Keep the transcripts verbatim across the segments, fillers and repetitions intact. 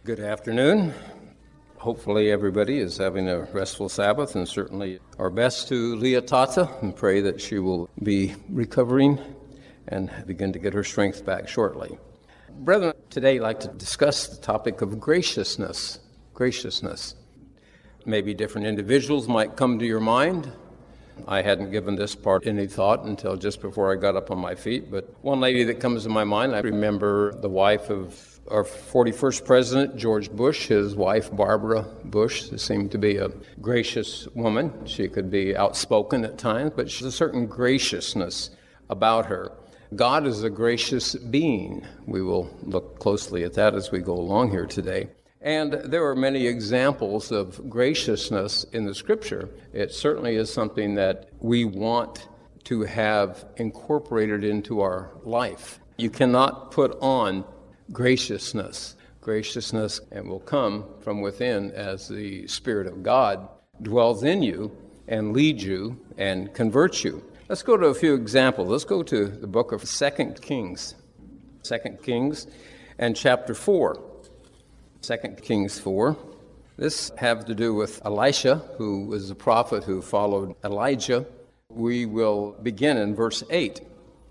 Good afternoon. Hopefully everybody is having a restful Sabbath, and certainly our best to Leah Tata, and pray that she will be recovering and begin to get her strength back shortly. Brethren, today I'd like to discuss the topic of graciousness. Graciousness. Maybe different individuals might come to your mind. I hadn't given this part any thought until just before I got up on my feet, but one lady that comes to my mind, I remember the wife of our forty-first president, George Bush, his wife, Barbara Bush, seemed to be a gracious woman. She could be outspoken at times, but she's a certain graciousness about her. God is a gracious being. We will look closely at that as we go along here today. And there are many examples of graciousness in the Scripture. It certainly is something that we want to have incorporated into our life. You cannot put on graciousness. Graciousness and will come from within as the Spirit of God dwells in you and leads you and converts you. Let's go to a few examples. Let's go to the book of Second Kings. Second Kings and chapter four. Second Kings four. This have to do with Elisha, who was a prophet who followed Elijah. We will begin in verse eight.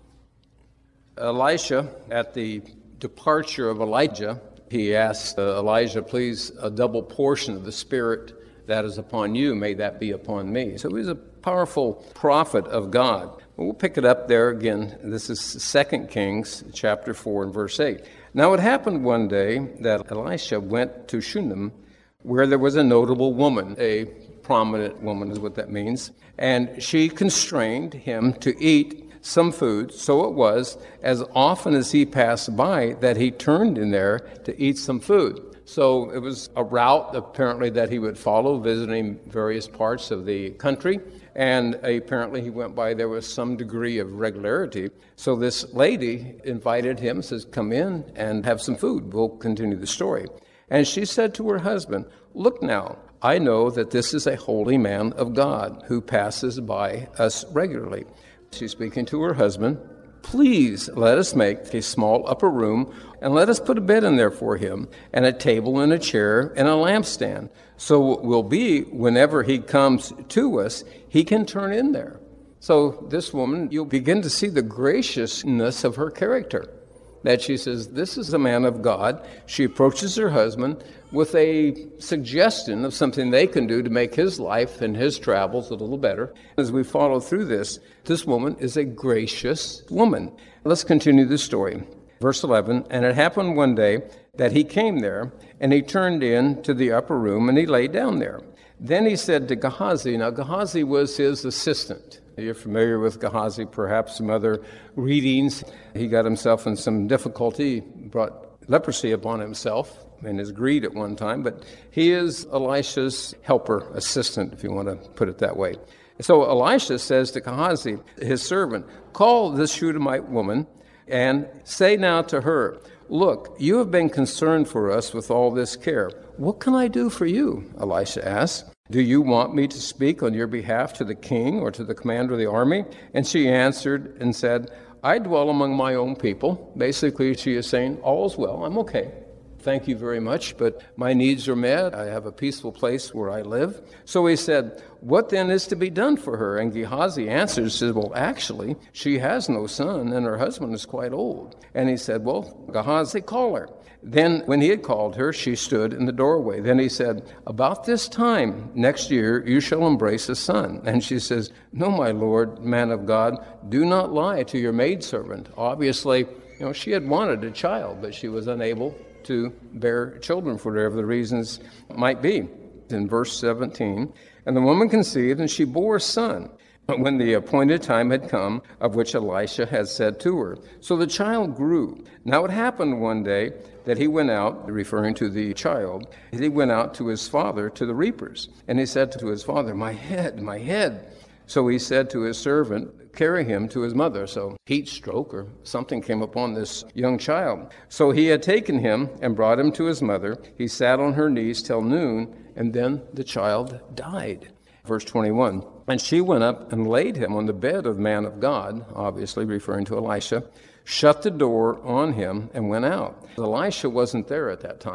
Elisha, at the departure of Elijah, he asked uh, Elijah, please, a double portion of the Spirit that is upon you, may that be upon me. So he's a powerful prophet of God. We'll pick it up there again. This is Second Kings chapter four and verse eight. Now it happened one day that Elisha went to Shunem, where there was a notable woman, a prominent woman is what that means, and she constrained him to eat some food. So it was, as often as he passed by, that he turned in there to eat some food. So it was a route, apparently, that he would follow, visiting various parts of the country. And apparently he went by there with some degree of regularity. So this lady invited him, says, come in and have some food. We'll continue the story. And she said to her husband, look now, I know that this is a holy man of God who passes by us regularly. She's speaking to her husband. Please let us make a small upper room, and let us put a bed in there for him, and a table and a chair and a lampstand. So it will be, whenever he comes to us, he can turn in there. So this woman, you'll begin to see the graciousness of her character. That she says, this is a man of God. She approaches her husband with a suggestion of something they can do to make his life and his travels a little better. As we follow through this, this woman is a gracious woman. Let's continue the story. Verse eleven, and it happened one day that he came there, and he turned in to the upper room, and he lay down there. Then he said to Gehazi, now Gehazi was his assistant. You're familiar with Gehazi, perhaps some other readings. He got himself in some difficulty, brought leprosy upon himself in his greed at one time, but he is Elisha's helper, assistant, if you want to put it that way. So Elisha says to Gehazi, his servant, call this Shunammite woman and say now to her, look, you have been concerned for us with all this care. What can I do for you? Elisha asked. Do you want me to speak on your behalf to the king or to the commander of the army? And she answered and said, I dwell among my own people. Basically, she is saying, all's well, I'm okay. Thank you very much, but my needs are met. I have a peaceful place where I live. So he said, what then is to be done for her? And Gehazi answers, says, well, actually, she has no son, and her husband is quite old. And he said, well, Gehazi, call her. Then when he had called her, she stood in the doorway. Then he said, about this time next year, you shall embrace a son. And she says, no, my lord, man of God, do not lie to your maidservant. Obviously, you know, she had wanted a child, but she was unable to bear children for whatever the reasons might be. In verse seventeen, and the woman conceived, and she bore a son, when the appointed time had come, of which Elisha had said to her. So the child grew. Now it happened one day that he went out, referring to the child, he went out to his father to the reapers. And he said to his father, my head, my head. So he said to his servant, carry him to his mother. So heat stroke or something came upon this young child. So he had taken him and brought him to his mother. He sat on her knees till noon, and then the child died. Verse twenty-one, and she went up and laid him on the bed of the man of God, obviously referring to Elisha, shut the door on him, and went out. Elisha wasn't there at that time.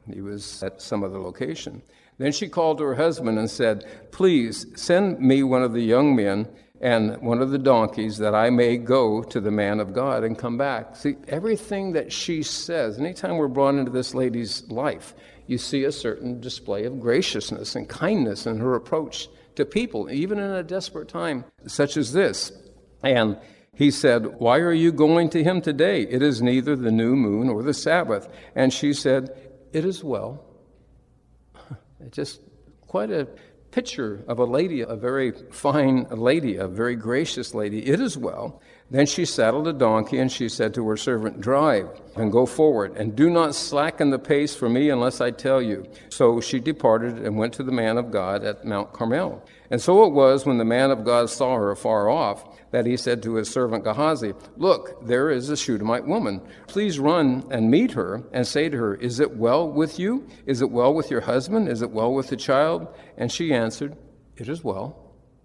He was at some other location. Then she called to her husband and said, "Please send me one of the young men and one of the donkeys that I may go to the man of God and come back." See, everything that she says, anytime we're brought into this lady's life, you see a certain display of graciousness and kindness in her approach to people, even in a desperate time such as this. And he said, "Why are you going to him today? It is neither the new moon or the Sabbath." And she said, "It is well." Just quite a picture of a lady, a very fine lady, a very gracious lady. "It is well." Then she saddled a donkey, and she said to her servant, "Drive and go forward, and do not slacken the pace for me unless I tell you." So she departed and went to the man of God at Mount Carmel. And so it was, when the man of God saw her afar off, that he said to his servant Gehazi, "Look, there is a Shunammite woman. Please run and meet her and say to her, 'Is it well with you? Is it well with your husband? Is it well with the child?' And she answered, 'It is well.'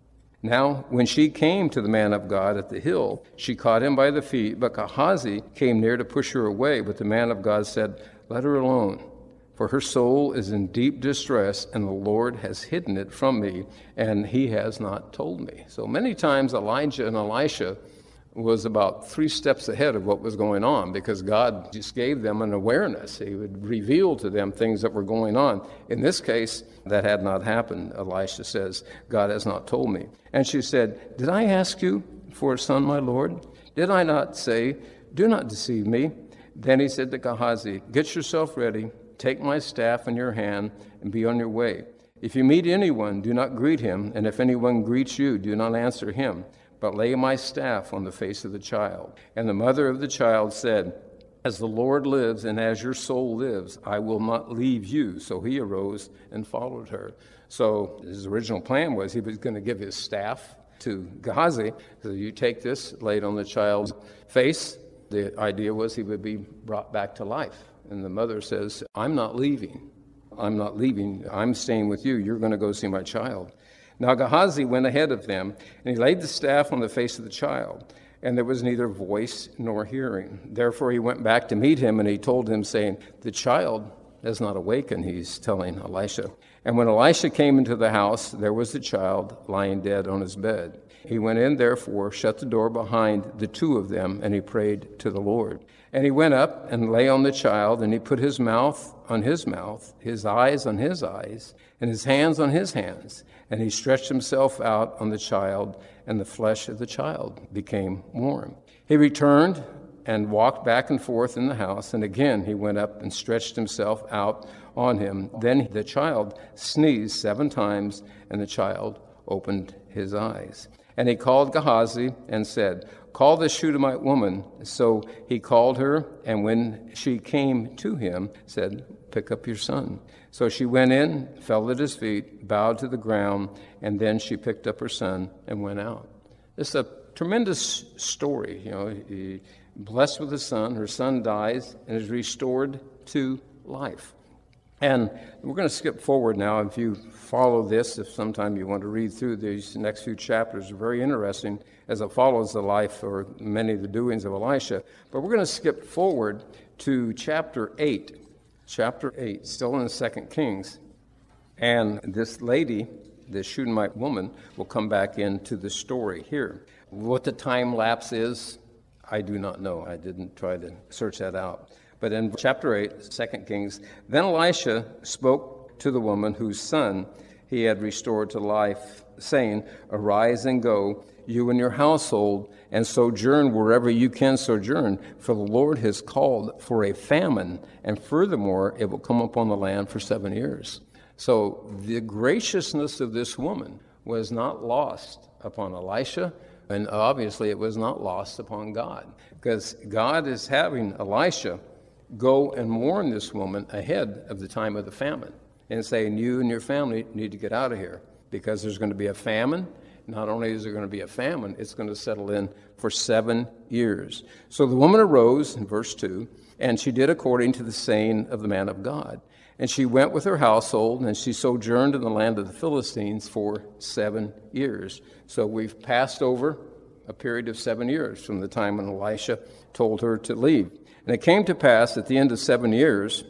Now, when she came to the man of God at the hill, she caught him by the feet, but Gehazi came near to push her away. But the man of God said, 'Let her alone, for her soul is in deep distress, and the Lord has hidden it from me, and he has not told me.'" So many times Elijah and Elisha was about three steps ahead of what was going on, because God just gave them an awareness. He would reveal to them things that were going on. In this case, that had not happened. Elisha says, "God has not told me." And she said, "Did I ask you for a son, my Lord? Did I not say, 'Do not deceive me'?" Then he said to Gehazi, "Get yourself ready, take my staff in your hand, and be on your way. If you meet anyone, do not greet him, and if anyone greets you, do not answer him, but lay my staff on the face of the child." And the mother of the child said, "As the Lord lives and as your soul lives, I will not leave you." So he arose and followed her. So his original plan was he was going to give his staff to Gehazi. So you take this, lay it on the child's face. The idea was he would be brought back to life. And the mother says, "I'm not leaving. I'm not leaving. I'm staying with you. You're going to go see my child." Now Gehazi went ahead of them, and he laid the staff on the face of the child, and there was neither voice nor hearing. Therefore he went back to meet him, and he told him, saying, "The child has not awakened," he's telling Elisha. And when Elisha came into the house, there was the child lying dead on his bed. He went in, therefore, shut the door behind the two of them, and he prayed to the Lord. And he went up and lay on the child, and he put his mouth on his mouth, his eyes on his eyes, and his hands on his hands. And he stretched himself out on the child, and the flesh of the child became warm. He returned and walked back and forth in the house, and again he went up and stretched himself out on him. Then the child sneezed seven times, and the child opened his eyes. And he called Gehazi and said, "Call the Shunammite woman." So he called her, and when she came to him, said, "Pick up your son." So she went in, fell at his feet, bowed to the ground, and then she picked up her son and went out. It's a tremendous story. You know, he, blessed with a son, her son dies and is restored to life. And we're going to skip forward now. If you follow this, if sometime you want to read through these next few chapters, are very interesting as it follows the life or many of the doings of Elisha. But we're going to skip forward to chapter eight. Chapter eight, still in the Second Kings. And this lady, this Shunammite woman, will come back into the story here. What the time lapse is, I do not know. I didn't try to search that out. But in chapter eight, Second Kings, then Elisha spoke to the woman whose son he had restored to life, saying, "Arise and go, you and your household, and sojourn wherever you can sojourn, for the Lord has called for a famine, and furthermore, it will come upon the land for seven years." So the graciousness of this woman was not lost upon Elisha, and obviously it was not lost upon God, because God is having Elisha go and warn this woman ahead of the time of the famine and saying, "You and your family need to get out of here because there's going to be a famine. Not only is there going to be a famine, it's going to settle in for seven years. So the woman arose, in verse two, and she did according to the saying of the man of God. And she went with her household, and she sojourned in the land of the Philistines for seven years. So we've passed over a period of seven years from the time when Elisha told her to leave. And it came to pass at the end of seven years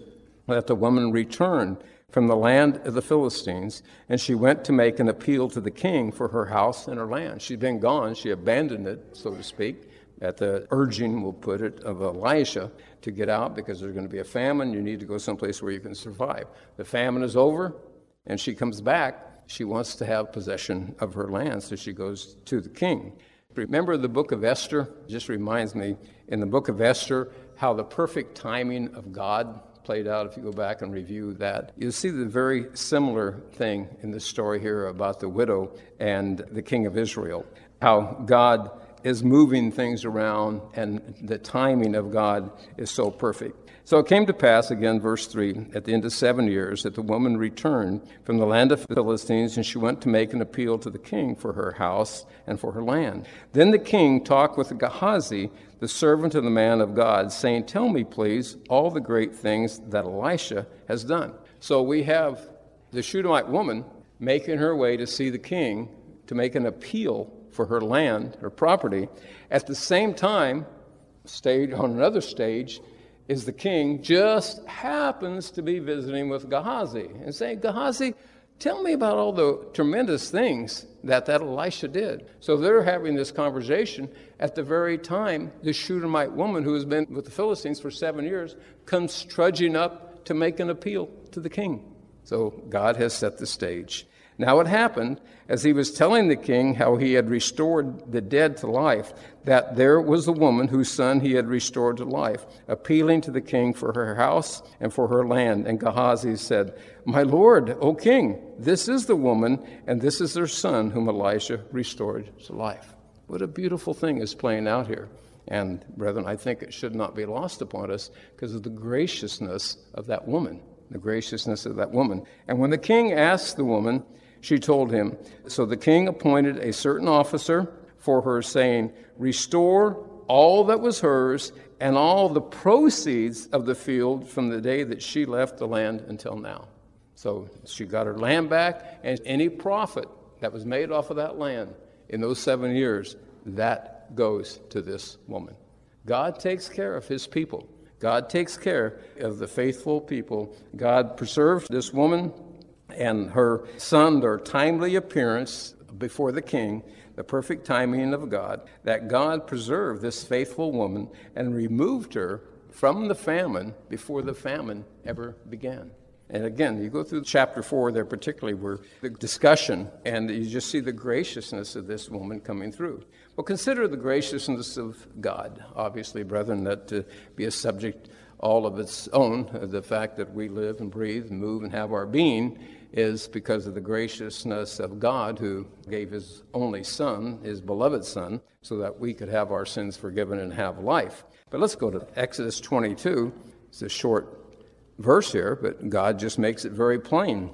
that the woman returned from the land of the Philistines, and she went to make an appeal to the king for her house and her land. She'd been gone. She abandoned it, so to speak, at the urging, we'll put it, of Elisha to get out because there's going to be a famine. You need to go someplace where you can survive. The famine is over, and she comes back. She wants to have possession of her land, so she goes to the king. Remember the book of Esther? It just reminds me, in the book of Esther, how the perfect timing of God played out. If you go back and review that, you'll see the very similar thing in the story here about the widow and the king of Israel, how God is moving things around and the timing of God is so perfect. So it came to pass, again, verse three, at the end of seven years, that the woman returned from the land of the Philistines, and she went to make an appeal to the king for her house and for her land. Then the king talked with Gehazi, the servant of the man of God, saying, "Tell me, please, all the great things that Elisha has done." So we have the Shunammite woman making her way to see the king to make an appeal for her land, her property. At the same time, stage on another stage, is the king just happens to be visiting with Gehazi and saying, "Gehazi, tell me about all the tremendous things that that Elisha did." So they're having this conversation at the very time the Shunammite woman who has been with the Philistines for seven years comes trudging up to make an appeal to the king. So God has set the stage. Now it happened, as he was telling the king how he had restored the dead to life, that there was a woman whose son he had restored to life, appealing to the king for her house and for her land. And Gehazi said, "My lord, O king, this is the woman, and this is her son whom Elisha restored to life." What a beautiful thing is playing out here. And brethren, I think it should not be lost upon us because of the graciousness of that woman, the graciousness of that woman. And when the king asked the woman, she told him. So the king appointed a certain officer for her, saying, "Restore all that was hers and all the proceeds of the field from the day that she left the land until now." So she got her land back, and any profit that was made off of that land in those seven years, that goes to this woman. God takes care of his people. God takes care of the faithful people. God preserved this woman and her son, their timely appearance before the king, the perfect timing of God, that God preserved this faithful woman and removed her from the famine before the famine ever began. And again, you go through chapter four there particularly where the discussion, and you just see the graciousness of this woman coming through. Well, consider the graciousness of God. Obviously, brethren, that to be a subject all of its own, the fact that we live and breathe and move and have our being is because of the graciousness of God, who gave his only son, his beloved son, so that we could have our sins forgiven and have life. But let's go to Exodus twenty-two. It's a short verse here, but God just makes it very plain.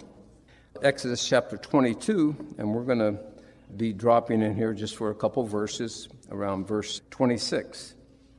Exodus chapter twenty-two, and we're going to be dropping in here just for a couple verses around verse twenty-six.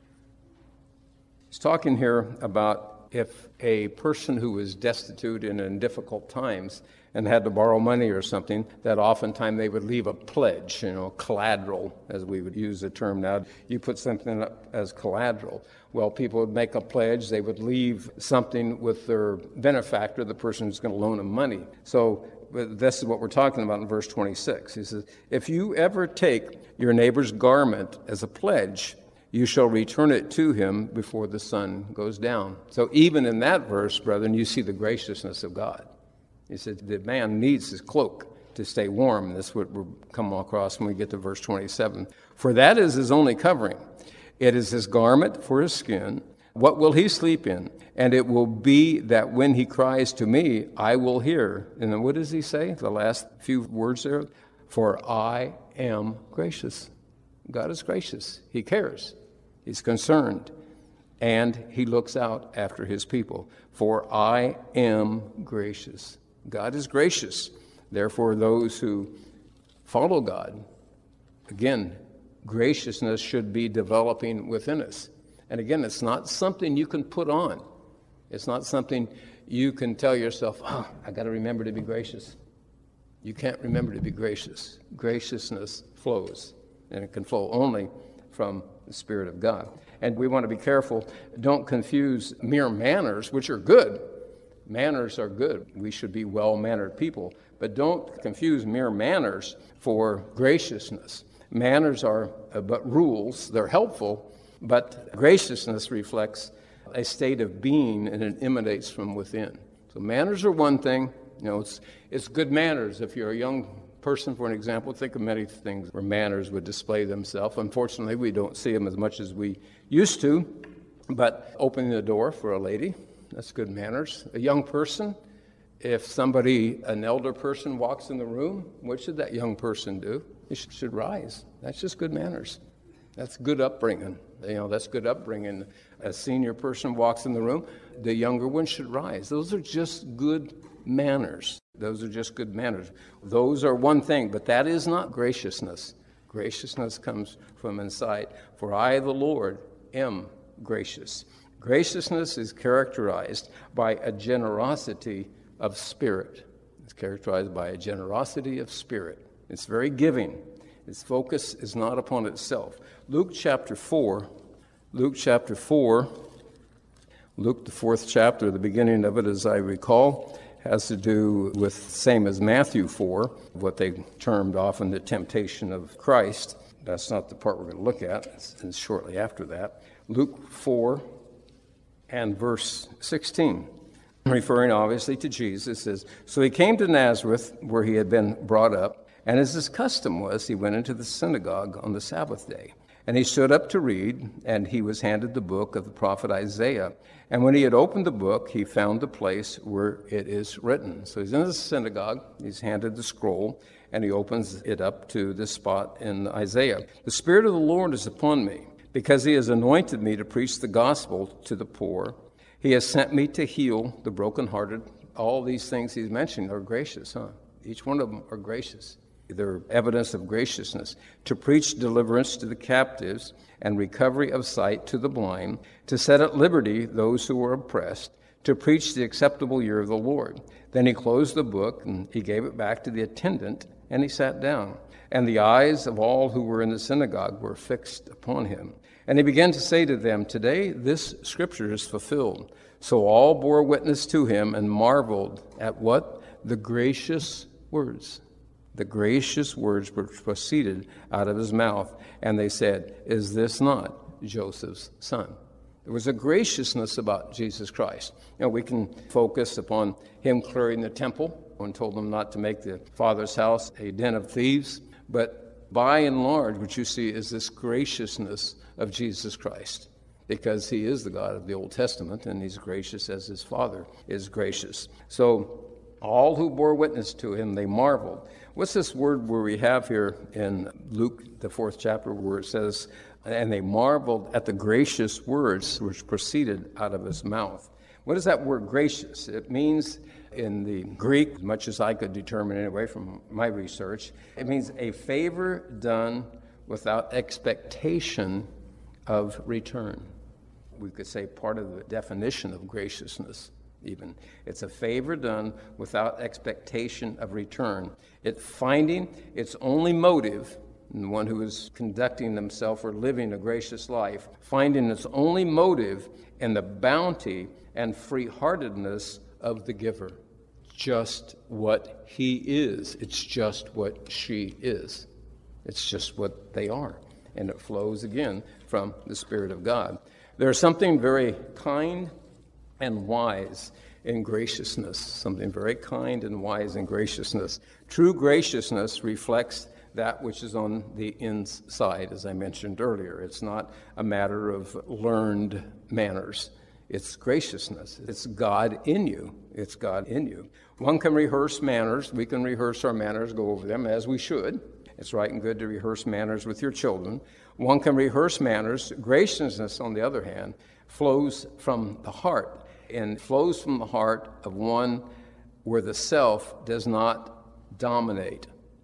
He's talking here about if a person who was destitute and in difficult times and had to borrow money or something, that oftentimes they would leave a pledge, you know, collateral, as we would use the term now. You put something up as collateral. Well, people would make a pledge. They would leave something with their benefactor, the person who's going to loan them money. So this is what we're talking about in verse twenty-six. He says, "If you ever take your neighbor's garment as a pledge, you shall return it to him before the sun goes down." So even in that verse, brethren, you see the graciousness of God. He said the man needs his cloak to stay warm. And that's what we'll come across when we get to verse twenty-seven. "For that is his only covering. It is his garment for his skin. What will he sleep in? And it will be that when he cries to me, I will hear." And then what does he say? The last few words there. "For I am gracious." God is gracious. He cares. He's concerned. And he looks out after his people. "For I am gracious." God is gracious. Therefore, those who follow God, again, graciousness should be developing within us. And again, it's not something you can put on. It's not something you can tell yourself, "Oh, I got to remember to be gracious." You can't remember to be gracious. Graciousness flows, and it can flow only from the Spirit of God. And we want to be careful. Don't confuse mere manners, which are good, Manners are good. We should be well-mannered people. But don't confuse mere manners for graciousness. Manners are uh, but rules. They're helpful, but graciousness reflects a state of being, and it emanates from within. So manners are one thing. You know, it's it's good manners. If you're a young person, for an example, think of many things where manners would display themselves. Unfortunately, we don't see them as much as we used to, but opening the door for a lady, that's good manners. A young person, if somebody, an elder person walks in the room, what should that young person do? He should rise. That's just good manners. That's good upbringing. You know, that's good upbringing. A senior person walks in the room, the younger one should rise. Those are just good manners. Those are just good manners. Those are one thing, but that is not graciousness. Graciousness comes from inside. For I, the Lord, am gracious. Graciousness is characterized by a generosity of spirit. It's characterized by a generosity of spirit. It's very giving. Its focus is not upon itself. Luke chapter four, Luke chapter four, Luke the fourth chapter, the beginning of it, as I recall, has to do with, same as Matthew four, what they termed often the temptation of Christ. That's not the part we're going to look at. It's, it's shortly after that. Luke four and verse sixteen, referring obviously to Jesus, says, "So he came to Nazareth, where he had been brought up, and as his custom was, he went into the synagogue on the Sabbath day. And he stood up to read, and he was handed the book of the prophet Isaiah. And when he had opened the book, he found the place where it is written." So he's in the synagogue, he's handed the scroll, and he opens it up to this spot in Isaiah. "The Spirit of the Lord is upon me, because he has anointed me to preach the gospel to the poor. He has sent me to heal the brokenhearted." All these things he's mentioned are gracious, huh? Each one of them are gracious. They're evidence of graciousness. "To preach deliverance to the captives and recovery of sight to the blind, to set at liberty those who are oppressed, to preach the acceptable year of the Lord." Then he closed the book, and he gave it back to the attendant, and he sat down. And the eyes of all who were in the synagogue were fixed upon him. And he began to say to them, "Today this scripture is fulfilled." So all bore witness to him and marveled at what? The gracious words. The gracious words which proceeded out of his mouth. And they said, "Is this not Joseph's son?" There was a graciousness about Jesus Christ. You know, we can focus upon him clearing the temple and told them not to make the Father's house a den of thieves. But by and large, what you see is this graciousness of Jesus Christ, because he is the God of the Old Testament, and he's gracious as his Father is gracious. So all who bore witness to him, they marveled. What's this word where we have here in Luke, the fourth chapter, where it says, "And they marveled at the gracious words which proceeded out of his mouth"? What is that word gracious? It means, in the Greek, as much as I could determine anyway from my research, it means a favor done without expectation of return. We could say part of the definition of graciousness, even. It's a favor done without expectation of return. It finding its only motive, in the one who is conducting themselves or living a gracious life, finding its only motive in the bounty and free-heartedness of the giver. Just what he is. It's just what she is. It's just what they are. And it flows again from the Spirit of God. There's something very kind and wise in graciousness. Something very kind and wise in graciousness. True graciousness reflects that which is on the inside, as I mentioned earlier. It's not a matter of learned manners. It's graciousness. It's God in you. It's God in you. One can rehearse manners. We can rehearse our manners, go over them, as we should. It's right and good to rehearse manners with your children. One can rehearse manners. Graciousness, on the other hand, flows from the heart, and flows from the heart of one where the self does not dominate.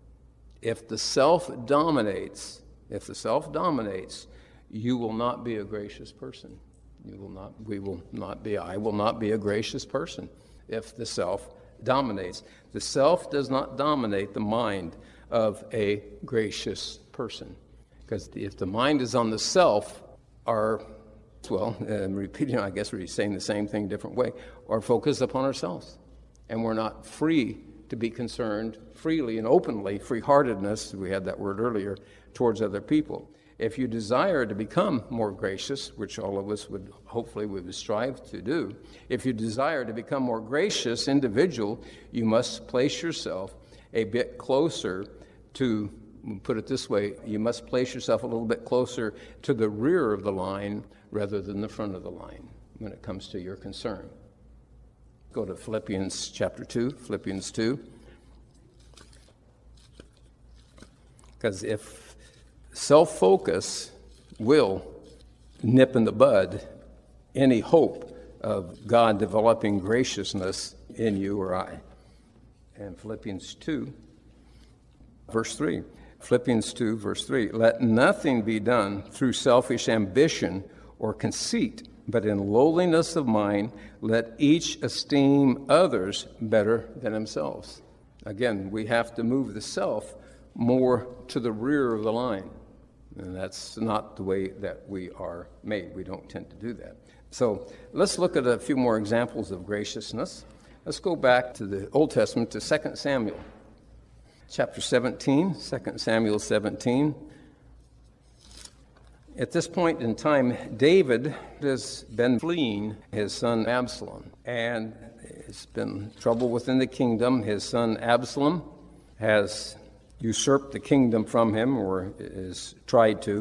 If the self dominates, if the self dominates, you will not be a gracious person. You will not, we will not be, I will not be a gracious person if the self dominates. The self does not dominate the mind of a gracious person. Because if the mind is on the self, our well, uh, repeating, I guess we're saying the same thing, different way, or focus upon ourselves. And we're not free to be concerned freely and openly, free-heartedness, we had that word earlier, towards other people. If you desire to become more gracious, which all of us would hopefully we would strive to do, if you desire to become more gracious individual, you must place yourself a bit closer to, put it this way, you must place yourself a little bit closer to the rear of the line rather than the front of the line when it comes to your concern. Go to Philippians chapter two, Philippians two. Because if self-focus will nip in the bud any hope of God developing graciousness in you or I. And Philippians two, verse three. Philippians two, verse three. Let nothing be done through selfish ambition or conceit, but in lowliness of mind, let each esteem others better than themselves. Again, we have to move the self more to the rear of the line. And that's not the way that we are made. We don't tend to do that. So let's look at a few more examples of graciousness. Let's go back to the Old Testament, to Second Samuel. Chapter seventeen, Second Samuel seventeen. At this point in time, David has been fleeing his son Absalom, and it's been trouble within the kingdom. His son Absalom has usurped the kingdom from him, or is tried to.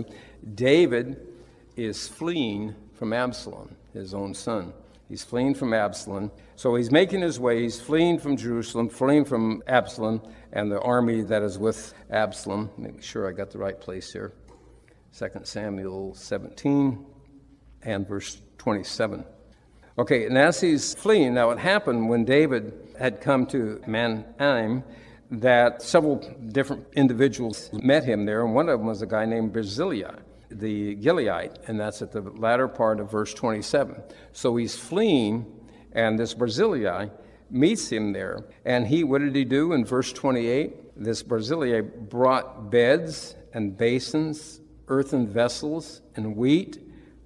David is fleeing from Absalom, his own son. He's fleeing from Absalom. So he's making his way. He's fleeing from Jerusalem, fleeing from Absalom and the army that is with Absalom. Make sure I got the right place here. Second Samuel seventeen and verse twenty-seven. Okay, and as he's fleeing, now it happened when David had come to Mahanaim that several different individuals met him there, and one of them was a guy named Barzillai, the Gileadite, and that's at the latter part of verse twenty-seven. So he's fleeing, and this Barzillai meets him there, and he, what did he do in verse twenty-eight? This Barzillai brought beds and basins, earthen vessels, and wheat,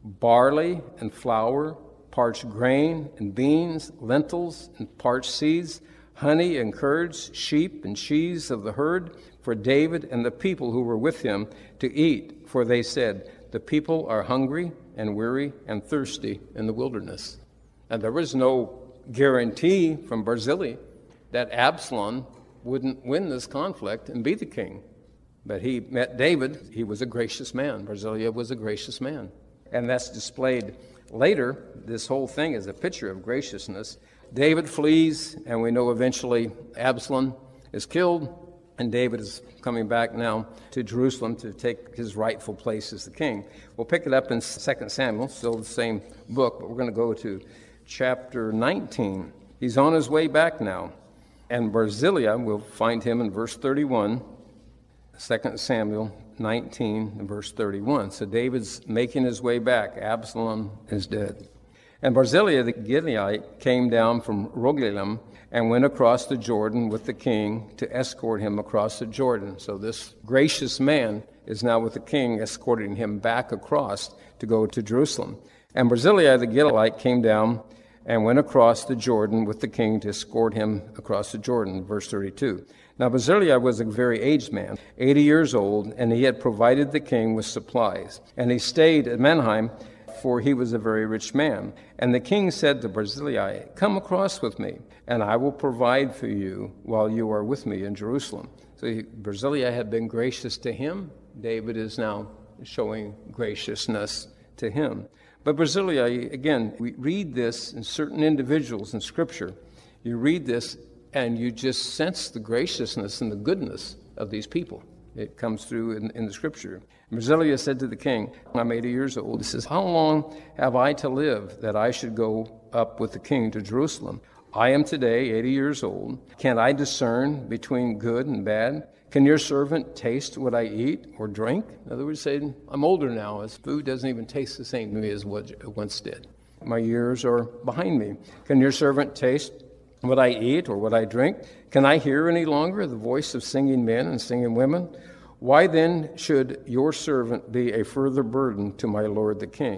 barley and flour, parched grain and beans, lentils and parched seeds, honey and curds, sheep and cheese of the herd, for David and the people who were with him to eat. For they said, the people are hungry and weary and thirsty in the wilderness. And there was no guarantee from Barzillai that Absalom wouldn't win this conflict and be the king. But he met David. He was a gracious man. Barzillai was a gracious man. And that's displayed later. This whole thing is a picture of graciousness. David flees, and we know eventually Absalom is killed, and David is coming back now to Jerusalem to take his rightful place as the king. We'll pick it up in Second Samuel, still the same book, but we're going to go to chapter nineteen. He's on his way back now, and Barzillai, we'll find him in verse thirty-one, Second Samuel nineteen and verse thirty-one. So David's making his way back. Absalom is dead. And Barzillai the Gileadite came down from Rogelim and went across the Jordan with the king to escort him across the Jordan. So this gracious man is now with the king, escorting him back across to go to Jerusalem. And Barzillai the Gileadite came down and went across the Jordan with the king to escort him across the Jordan, verse thirty-two. Now Barzillai was a very aged man, eighty years old, and he had provided the king with supplies. And he stayed at Mahanaim, for he was a very rich man. And the king said to Barzillai, come across with me, and I will provide for you while you are with me in Jerusalem. So he, Barzillai had been gracious to him. David is now showing graciousness to him. But Barzillai, again, we read this in certain individuals in Scripture. You read this, and you just sense the graciousness and the goodness of these people. It comes through in, in the Scripture. Barzillai said to the king, I'm eighty years old. He says, how long have I to live that I should go up with the king to Jerusalem? I am today eighty years old. Can I discern between good and bad? Can your servant taste what I eat or drink? In other words, saying, I'm older now. As food doesn't even taste the same to me as what it once did. My years are behind me. Can your servant taste what I eat or what I drink? Can I hear any longer the voice of singing men and singing women? Why then should your servant be a further burden to my lord the king?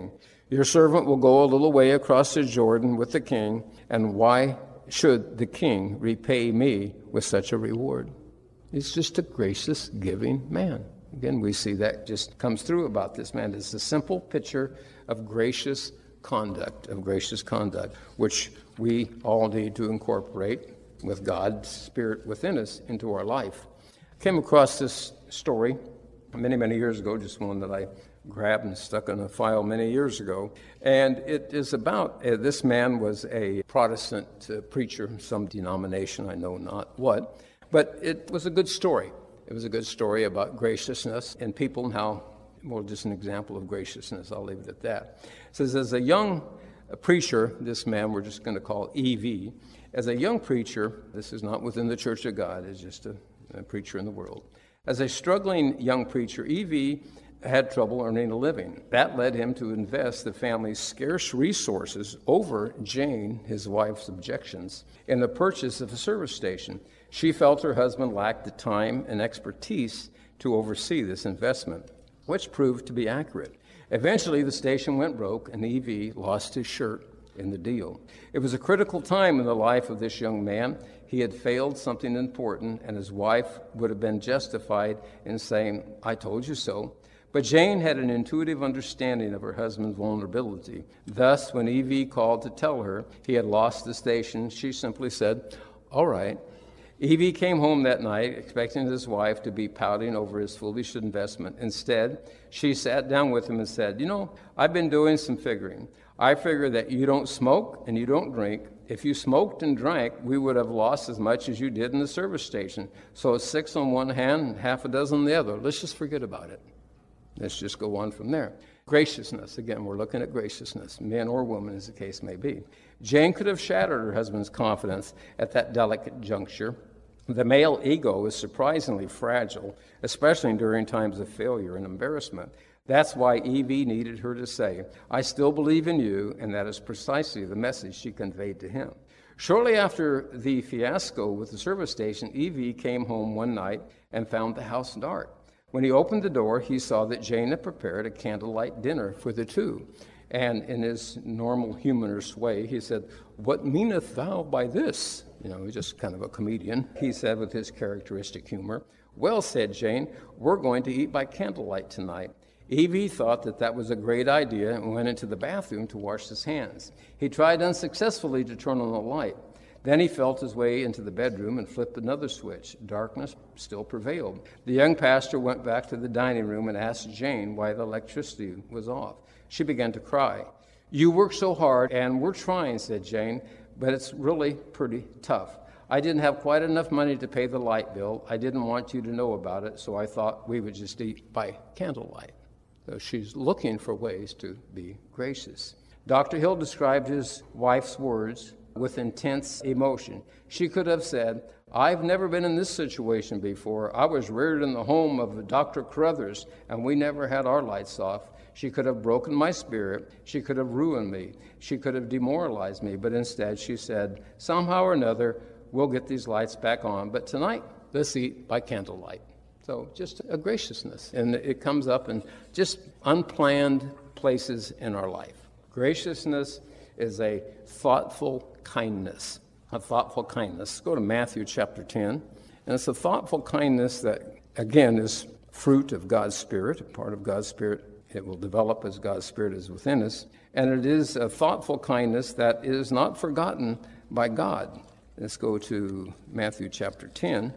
Your servant will go a little way across the Jordan with the king, and why should the king repay me with such a reward? He's just a gracious, giving man. Again, we see that just comes through about this man. It's a simple picture of gracious conduct, of gracious conduct, which we all need to incorporate with God's Spirit within us into our life. I came across this story many, many years ago, just one that I grabbed and stuck in a file many years ago. And it is about, uh, this man was a Protestant uh, preacher, some denomination, I know not what, but it was a good story. It was a good story about graciousness and people and how, well, just an example of graciousness, I'll leave it at that. It says, as a young preacher, this man we're just going to call E V, as a young preacher, this is not within the Church of God, it's just a, a preacher in the world. As a struggling young preacher, E V had trouble earning a living. That led him to invest the family's scarce resources over Jane, his wife's objections, in the purchase of a service station. She felt her husband lacked the time and expertise to oversee this investment, which proved to be accurate. Eventually, the station went broke, and E V lost his shirt in the deal. It was a critical time in the life of this young man. He had failed something important, and his wife would have been justified in saying, I told you so. But Jane had an intuitive understanding of her husband's vulnerability. Thus, when E V called to tell her he had lost the station, she simply said, all right. E V came home that night expecting his wife to be pouting over his foolish investment. Instead, she sat down with him and said, you know, I've been doing some figuring. I figure that you don't smoke and you don't drink. If you smoked and drank, we would have lost as much as you did in the service station. So it's six on one hand and half a dozen on the other. Let's just forget about it. Let's just go on from there. Graciousness. Again, we're looking at graciousness, man or woman, as the case may be. Jane could have shattered her husband's confidence at that delicate juncture. The male ego is surprisingly fragile, especially during times of failure and embarrassment. That's why E V needed her to say, I still believe in you, and that is precisely the message she conveyed to him. Shortly after the fiasco with the service station, E V came home one night and found the house dark. When he opened the door, he saw that Jane had prepared a candlelight dinner for the two. And in his normal humorous way, he said, what meaneth thou by this? You know, he's just kind of a comedian. He said with his characteristic humor, well, said Jane, we're going to eat by candlelight tonight. E V thought that that was a great idea and went into the bathroom to wash his hands. He tried unsuccessfully to turn on the light. Then he felt his way into the bedroom and flipped another switch. Darkness still prevailed. The young pastor went back to the dining room and asked Jane why the electricity was off. She began to cry. You work so hard, and we're trying, said Jane, but it's really pretty tough. I didn't have quite enough money to pay the light bill. I didn't want you to know about it, so I thought we would just eat by candlelight. So she's looking for ways to be gracious. Doctor Hill described his wife's words with intense emotion. She could have said, I've never been in this situation before. I was reared in the home of Doctor Carruthers, and we never had our lights off. She could have broken my spirit. She could have ruined me. She could have demoralized me. But instead, she said, somehow or another, we'll get these lights back on. But tonight, let's eat by candlelight. So just a graciousness. And it comes up in just unplanned places in our life. Graciousness is a thoughtful kindness, a thoughtful kindness. Let's go to Matthew chapter ten. And it's a thoughtful kindness that, again, is fruit of God's Spirit, a part of God's Spirit. It will develop as God's Spirit is within us. And it is a thoughtful kindness that is not forgotten by God. Let's go to Matthew chapter ten.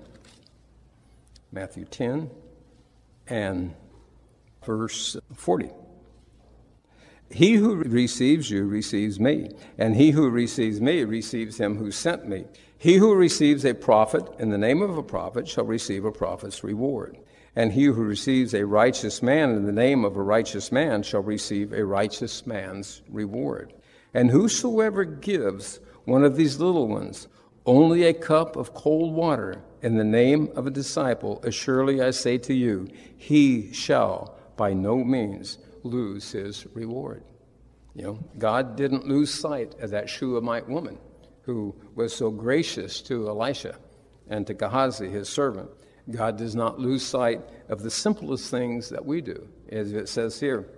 Matthew ten and verse forty. He who receives you receives me, and he who receives me receives him who sent me. He who receives a prophet in the name of a prophet shall receive a prophet's reward. And he who receives a righteous man in the name of a righteous man shall receive a righteous man's reward. And whosoever gives one of these little ones only a cup of cold water in the name of a disciple, assuredly I say to you, he shall by no means lose his reward. You know, God didn't lose sight of that Shunammite woman who was so gracious to Elisha and to Gehazi, his servant. God does not lose sight of the simplest things that we do. As it says here,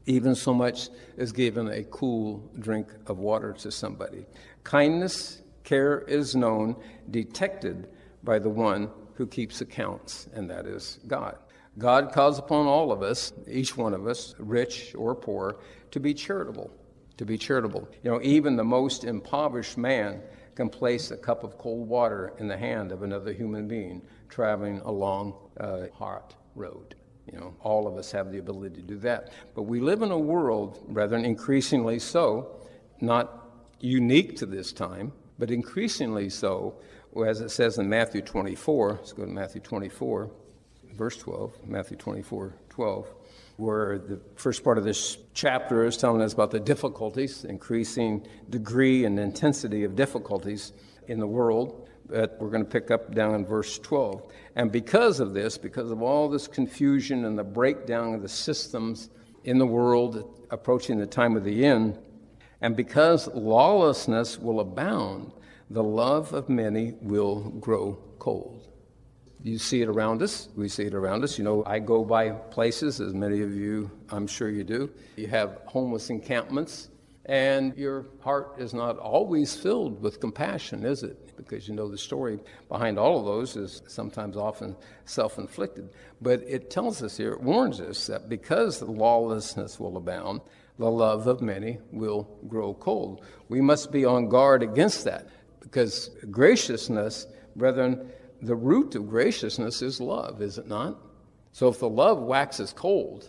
even so much as giving a cool drink of water to somebody. Kindness, care is known, detected by the one who keeps accounts, and that is God. God calls upon all of us, each one of us, rich or poor, to be charitable, to be charitable. You know, even the most impoverished man can place a cup of cold water in the hand of another human being traveling along a hot road. You know, all of us have the ability to do that. But we live in a world, brethren, increasingly so, not unique to this time, but increasingly so, as it says in Matthew twenty-four. Let's go to Matthew twenty-four, verse twelve, Matthew twenty-four, twelve, where the first part of this chapter is telling us about the difficulties, increasing degree and intensity of difficulties in the world. But we're going to pick up down in verse twelve. And because of this, because of all this confusion and the breakdown of the systems in the world approaching the time of the end, and because lawlessness will abound, the love of many will grow cold. You see it around us. We see it around us. You know, I go by places, as many of you, I'm sure you do. You have homeless encampments, and your heart is not always filled with compassion, is it? Because you know the story behind all of those is sometimes often self-inflicted. But it tells us here, it warns us that because lawlessness will abound, the love of many will grow cold. We must be on guard against that, because graciousness, brethren, the root of graciousness is love, is it not? So if the love waxes cold,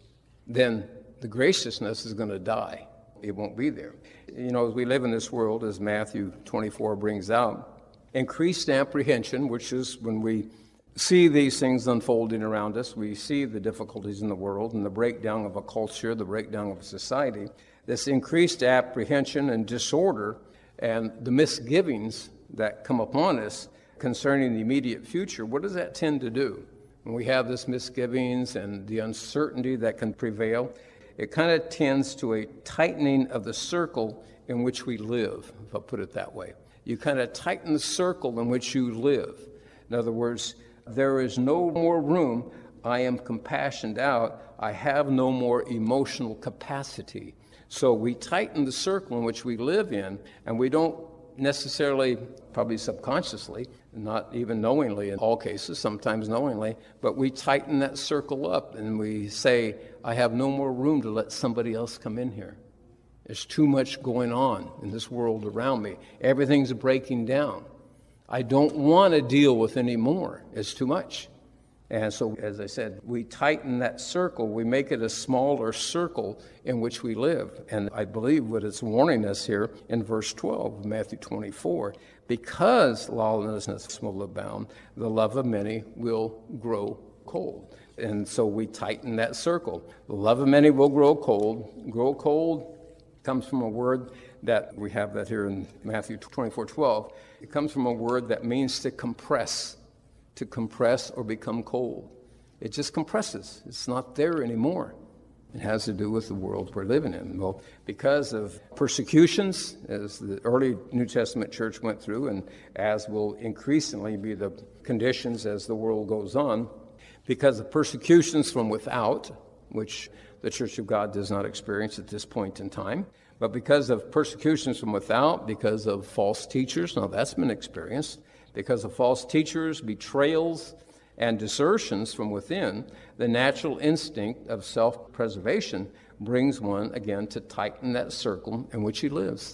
then the graciousness is going to die. It won't be there. You know, as we live in this world, as Matthew twenty-four brings out, increased apprehension, which is when we see these things unfolding around us, we see the difficulties in the world and the breakdown of a culture, the breakdown of a society, this increased apprehension and disorder and the misgivings that come upon us concerning the immediate future, what does that tend to do? When we have this misgivings and the uncertainty that can prevail, it kind of tends to a tightening of the circle in which we live, if I put it that way. You kind of tighten the circle in which you live. In other words, there is no more room. I am compassioned out. I have no more emotional capacity. So we tighten the circle in which we live in, and we don't necessarily, probably subconsciously, not even knowingly in all cases, sometimes knowingly, but we tighten that circle up and we say, I have no more room to let somebody else come in here. There's too much going on in this world around me. Everything's breaking down. I don't want to deal with any more. It's too much. And so, as I said, we tighten that circle. We make it a smaller circle in which we live. And I believe what it's warning us here in verse twelve of Matthew twenty-four, because lawlessness will abound, the love of many will grow cold. And so we tighten that circle. The love of many will grow cold. Grow cold comes from a word that we have that here in Matthew twenty-four twelve. It comes from a word that means to compress. To compress or become cold. It just compresses. It's not there anymore. It has to do with the world we're living in. Well, because of persecutions, as the early New Testament church went through, and as will increasingly be the conditions as the world goes on, because of persecutions from without, which the Church of God does not experience at this point in time, but because of persecutions from without, because of false teachers, now that's been experienced, because of false teachers, betrayals, and desertions from within, the natural instinct of self-preservation brings one, again, to tighten that circle in which he lives.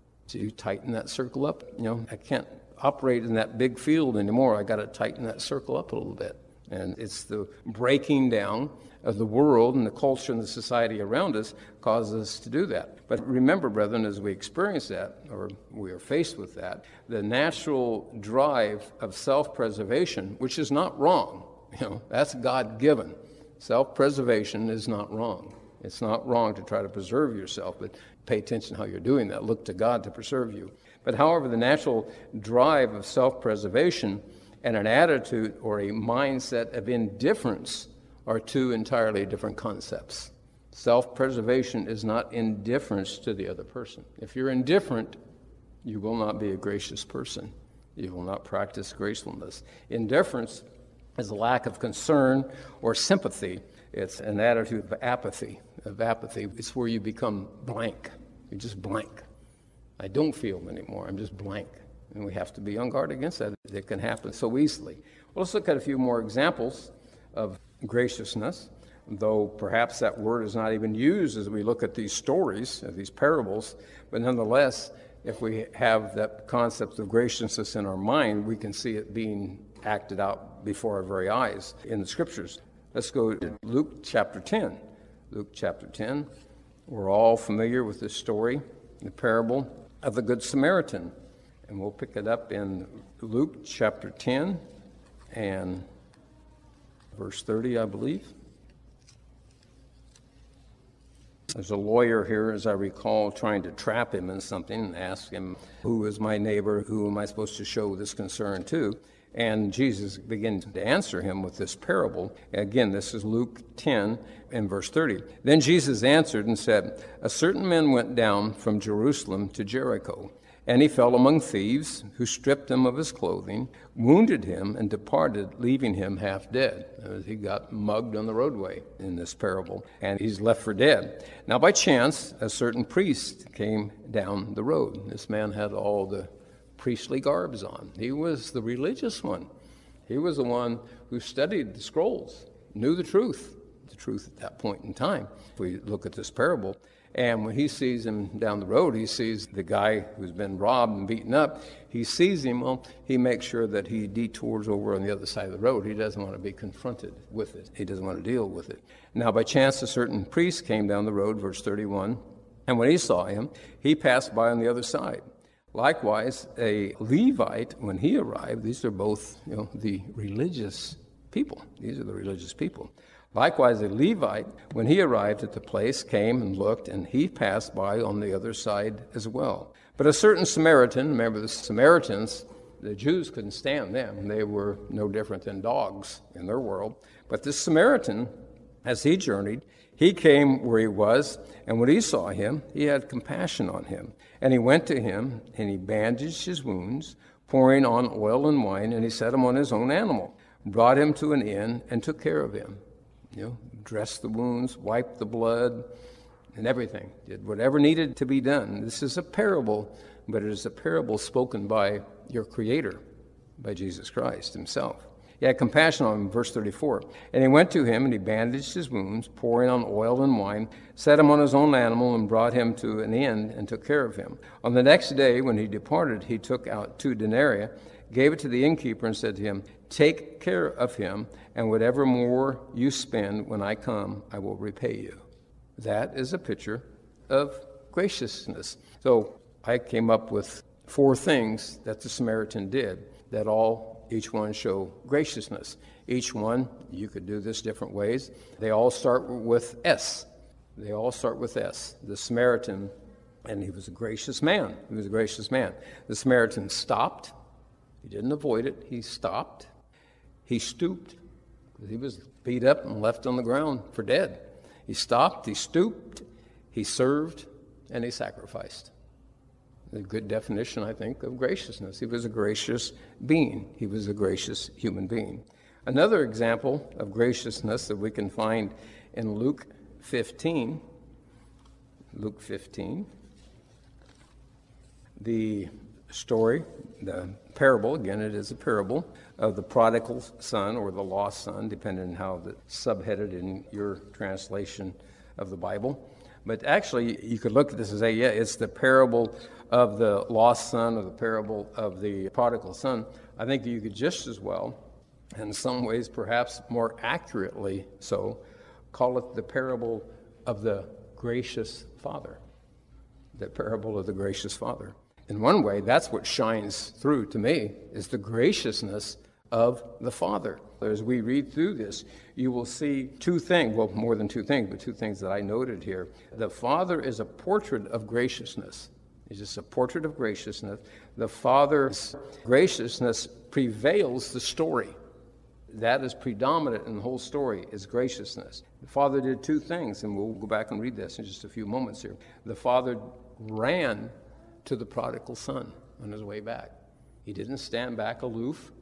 To tighten that circle up. You know, I can't operate in that big field anymore. I got to tighten that circle up a little bit. And it's the breaking down of the world and the culture and the society around us causes us to do that. But remember, brethren, as we experience that, or we are faced with that, the natural drive of self-preservation, which is not wrong, you know, that's God-given. Self-preservation is not wrong. It's not wrong to try to preserve yourself, but pay attention how you're doing that. Look to God to preserve you. But however, the natural drive of self-preservation and an attitude or a mindset of indifference are two entirely different concepts. Self-preservation is not indifference to the other person. If you're indifferent, you will not be a gracious person. You will not practice gracefulness. Indifference as a lack of concern or sympathy. It's an attitude of apathy, of apathy. It's where you become blank. You're just blank. I don't feel anymore. I'm just blank. And we have to be on guard against that. It can happen so easily. Well, let's look at a few more examples of graciousness, though perhaps that word is not even used as we look at these stories, these parables. But nonetheless, if we have that concept of graciousness in our mind, we can see it being acted out before our very eyes in the Scriptures. Let's go to Luke chapter ten. Luke chapter ten. We're all familiar with this story, the parable of the Good Samaritan. And we'll pick it up in Luke chapter ten and verse thirty, I believe. There's a lawyer here, as I recall, trying to trap him in something and ask him, who is my neighbor? Who am I supposed to show this concern to? And Jesus begins to answer him with this parable. Again, this is Luke ten and verse thirty. Then Jesus answered and said, a certain man went down from Jerusalem to Jericho, and he fell among thieves, who stripped him of his clothing, wounded him, and departed, leaving him half dead. He got mugged on the roadway in this parable, and he's left for dead. Now, by chance, a certain priest came down the road. This man had all the priestly garbs on. He was the religious one. He was the one who studied the scrolls, knew the truth, the truth at that point in time. If we look at this parable, and when he sees him down the road, he sees the guy who's been robbed and beaten up. He sees him, well, he makes sure that he detours over on the other side of the road. He doesn't want to be confronted with it. He doesn't want to deal with it. Now, by chance, a certain priest came down the road, verse thirty-one, and when he saw him, he passed by on the other side. Likewise, a Levite, when he arrived, these are both, you know, the religious people. These are the religious people. Likewise, a Levite, when he arrived at the place, came and looked, and he passed by on the other side as well. But a certain Samaritan, remember the Samaritans, the Jews couldn't stand them. They were no different than dogs in their world. But this Samaritan, as he journeyed, he came where he was, and when he saw him, he had compassion on him. And he went to him, and he bandaged his wounds, pouring on oil and wine, and he set him on his own animal, brought him to an inn, and took care of him. You know, dressed the wounds, wiped the blood, and everything. Did whatever needed to be done. This is a parable, but it is a parable spoken by your Creator, by Jesus Christ himself. He had compassion on him, verse thirty-four. And he went to him, and he bandaged his wounds, pouring on oil and wine, set him on his own animal, and brought him to an inn, and took care of him. On the next day, when he departed, he took out two denarii, gave it to the innkeeper, and said to him, take care of him, and whatever more you spend when I come, I will repay you. That is a picture of graciousness. So I came up with four things that the Samaritan did that all, each one show graciousness. Each one, you could do this different ways. They all start with S. They all start with S. The Samaritan, and he was a gracious man. He was a gracious man. The Samaritan stopped. He didn't avoid it. He stopped. He stooped. He was beat up and left on the ground for dead. He stopped, he stooped, he served, and he sacrificed. A good definition, I think, of graciousness. He was a gracious being. He was a gracious human being. Another example of graciousness that we can find in Luke fifteen. Luke fifteen. The story, the parable, again, it is a parable, of the prodigal son or the lost son, depending on how it's subheaded in your translation of the Bible. But actually, you could look at this and say, yeah, it's the parable of the lost son or the parable of the prodigal son. I think you could just as well, in some ways perhaps more accurately so, call it the parable of the gracious father. The parable of the gracious father. In one way, that's what shines through to me, is the graciousness of the Father. As we read through this, you will see two things, well, more than two things, but two things that I noted here. The Father is a portrait of graciousness. He's just a portrait of graciousness. The Father's graciousness prevails the story. That is predominant in the whole story, is graciousness. The Father did two things, and we'll go back and read this in just a few moments here. The Father ran to the prodigal son on his way back. He didn't stand back aloof.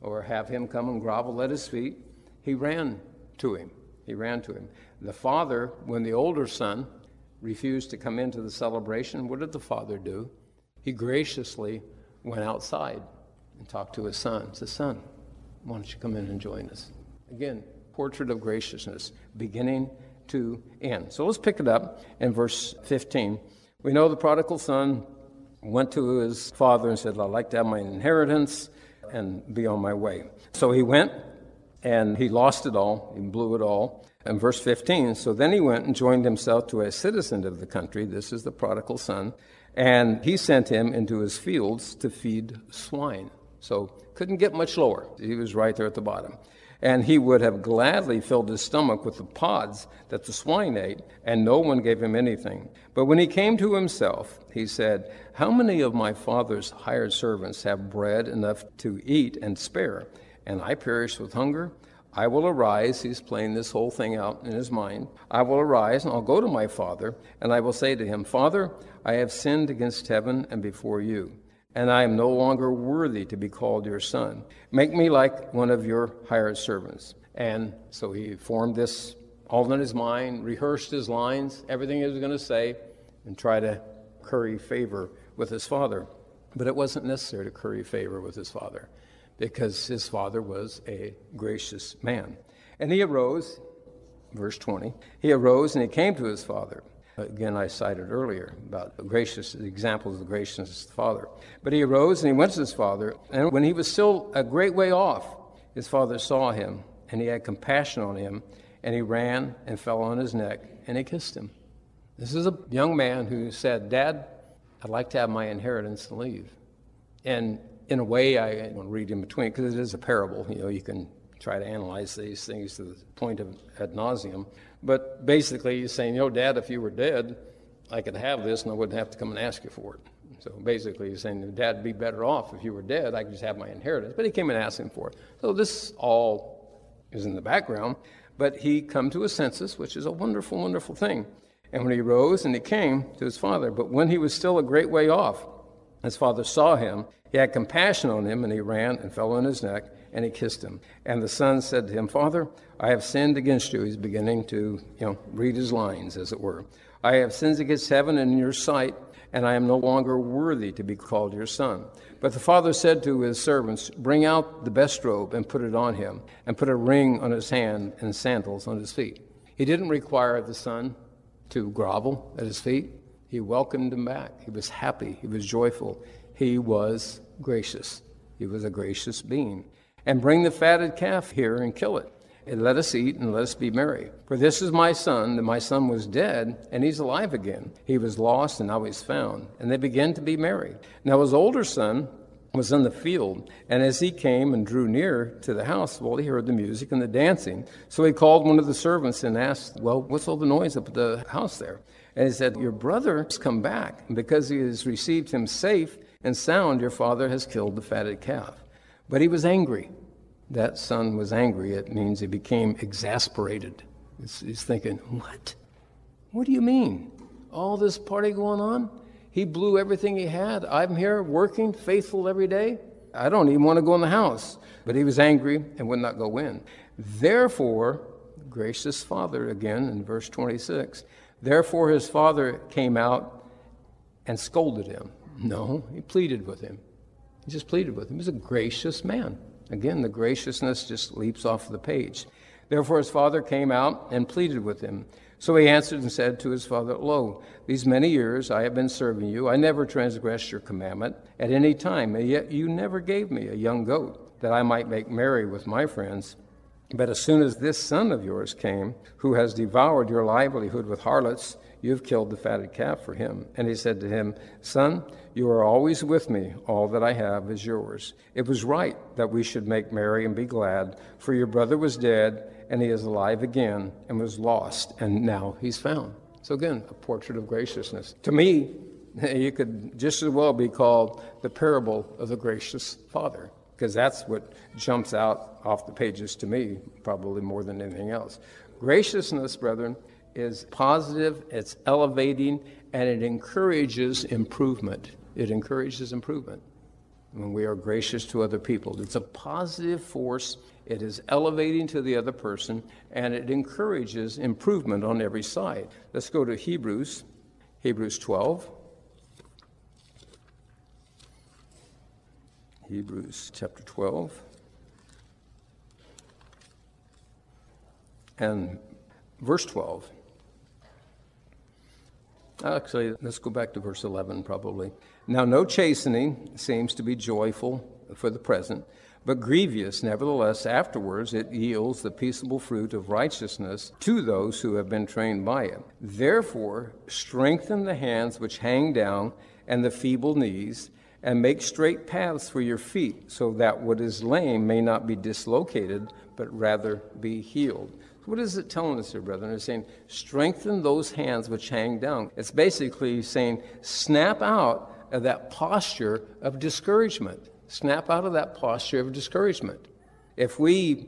or have him come and grovel at his feet. He ran to him. He ran to him. The father, when the older son refused to come into the celebration, what did the father do? He graciously went outside and talked to his son. He said, son, why don't you come in and join us? Again, portrait of graciousness, beginning to end. So let's pick it up in verse fifteen. We know the prodigal son went to his father and said, I'd like to have my inheritance and be on my way. So he went, and he lost it all. He blew it all. And verse fifteen, so then he went and joined himself to a citizen of the country. This is the prodigal son. And he sent him into his fields to feed swine. So couldn't get much lower. He was right there at the bottom. And he would have gladly filled his stomach with the pods that the swine ate, and no one gave him anything. But when he came to himself, he said, how many of my father's hired servants have bread enough to eat and spare, and I perish with hunger? I will arise, he's playing this whole thing out in his mind. I will arise, and I'll go to my father, and I will say to him, Father, I have sinned against heaven and before you, and I am no longer worthy to be called your son. Make me like one of your hired servants. And so he formed this all in his mind, rehearsed his lines, everything he was going to say, and try to curry favor with his father. But it wasn't necessary to curry favor with his father, because his father was a gracious man. And he arose, verse twenty, he arose and he came to his father. Again, I cited earlier about the gracious the examples of the graciousness of the father. But he arose and he went to his father, and when he was still a great way off, his father saw him, and he had compassion on him, and he ran and fell on his neck, and he kissed him. This is a young man who said, Dad, I'd like to have my inheritance and leave. And in a way, I want to read in between, because it is a parable. You know, you can try to analyze these things to the point of ad nauseum. But basically, he's saying, you know, Dad, if you were dead, I could have this and I wouldn't have to come and ask you for it. So basically, he's saying, Dad would be better off if you were dead. I could just have my inheritance. But he came and asked him for it. So this all is in the background. But he come to his senses, which is a wonderful, wonderful thing. And when he rose and he came to his father, but when he was still a great way off, his father saw him. He had compassion on him, and he ran and fell on his neck, and he kissed him. And the son said to him, Father, I have sinned against you. He's beginning to, you know, read his lines, as it were. I have sinned against heaven and in your sight, and I am no longer worthy to be called your son. But the father said to his servants, Bring out the best robe and put it on him, and put a ring on his hand and sandals on his feet. He didn't require the son to grovel at his feet. He welcomed him back. He was happy. He was joyful. He was gracious. He was a gracious being. And bring the fatted calf here and kill it. And let us eat and let us be merry. For this is my son, that my son was dead, and he's alive again. He was lost, and now he's found. And they began to be merry. Now his older son was in the field, and as he came and drew near to the house, well, he heard the music and the dancing. So he called one of the servants and asked, well, what's all the noise up at the house there? And he said, your brother has come back, and because he has received him safe and sound, your father has killed the fatted calf. But he was angry. That son was angry. It means he became exasperated. He's, he's thinking, what? What do you mean? All this party going on? He blew everything he had. I'm here working, faithful every day. I don't even want to go in the house. But he was angry and would not go in. Therefore, gracious father, again in verse twenty-six, therefore his father came out and scolded him. No, he pleaded with him. He just pleaded with him. He was a gracious man. Again, the graciousness just leaps off the page. Therefore his father came out and pleaded with him. So he answered and said to his father, Lo, these many years I have been serving you. I never transgressed your commandment at any time, and yet you never gave me a young goat, that I might make merry with my friends. But as soon as this son of yours came, who has devoured your livelihood with harlots, you have killed the fatted calf for him. And he said to him, Son, you are always with me. All that I have is yours. It was right that we should make merry and be glad, for your brother was dead, and he is alive again, and was lost, and now he's found. So again, a portrait of graciousness. To me, you could just as well be called the parable of the gracious father, because that's what jumps out off the pages to me, probably more than anything else. Graciousness, brethren, is positive, it's elevating, and it encourages improvement. It encourages improvement. when we are gracious to other people. It's a positive force. It is elevating to the other person, and it encourages improvement on every side. Let's go to Hebrews, Hebrews twelve. Hebrews chapter twelve. And verse twelve. Actually, let's go back to verse eleven probably. Now, no chastening seems to be joyful for the present, but grievous. Nevertheless, afterwards it yields the peaceable fruit of righteousness to those who have been trained by it. Therefore, strengthen the hands which hang down and the feeble knees, and make straight paths for your feet, so that what is lame may not be dislocated, but rather be healed. What is it telling us here, brethren? It's saying, strengthen those hands which hang down. It's basically saying, snap out of that posture of discouragement. Snap out of that posture of discouragement. If we